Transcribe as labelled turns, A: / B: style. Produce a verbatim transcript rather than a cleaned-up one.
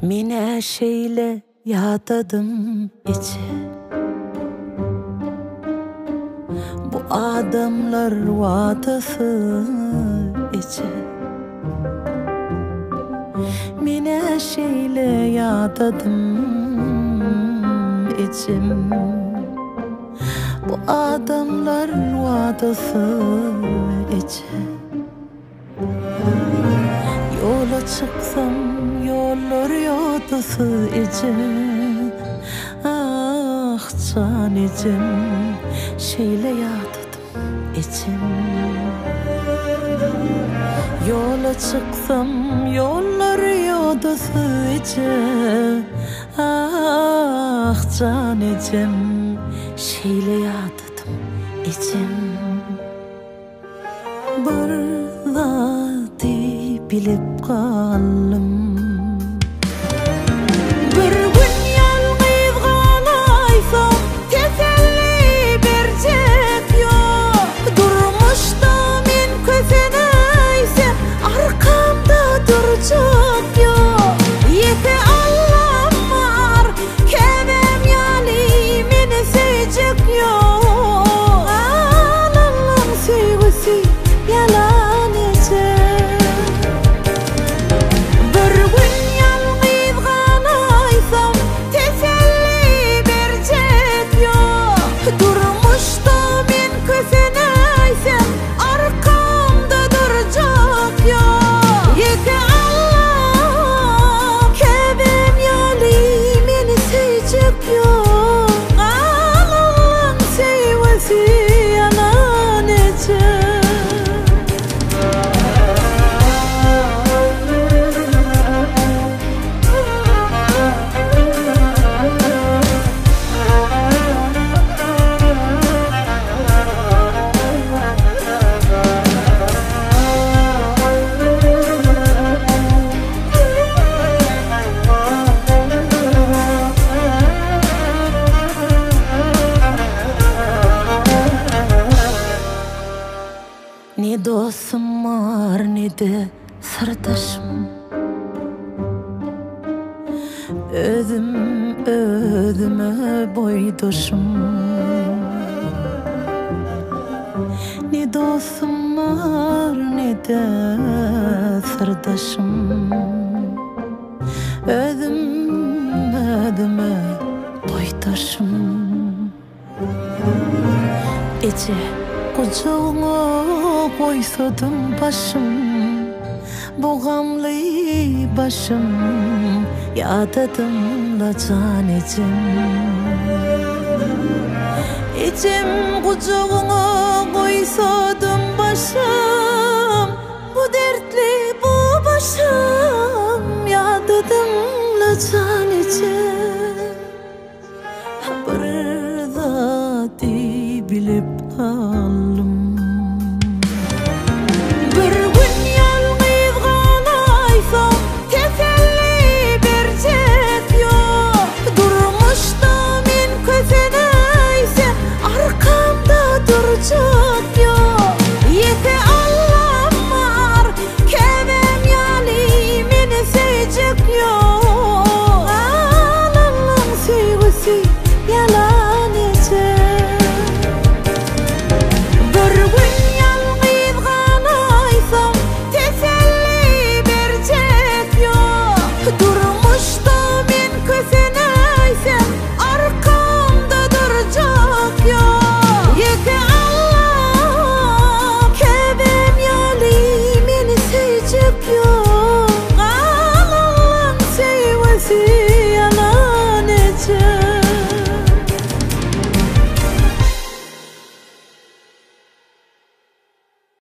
A: Mine şeyle yadadım içi. Bu adamlar vadası içi. Mine şeyle yadadım içim. Bu adamlar vadası içi. Yola çıksam yollar yodası içi. Ah can içim, şeyle yadadım içim. Yola çıksam yollar yodası içi. Ah can içim, şeyle yadadım içim. Bir zati bilip kaldım. Bir gün yalnız kalaysam teselli bercek yok. Durmuşda men köseneysem arkamda duracak yok. Yeti Allah'ım var, kebem yali meni sevecek yok. Allah'ım sevgisi yalan ecek. Bir gün yalnız kalaysam teselli bercek yok. Durmuşda men köseneysem arkamda duracak yok. Yeti Allah, kebem yali meni sevecek yok. Allah'ım sevgisi yalan ecek. Ne dostum var ne de sırdaşım. Özüm özüme boydoşum. Ne dostum var ne de sırdaşım. Özüm özüme boydoşum. Ece kucağına koysadım başım. Bu gamlı başım yadadımla can içim. İçim kucağına koysadım başım. Bu dertli bu başım yadadımla can içim.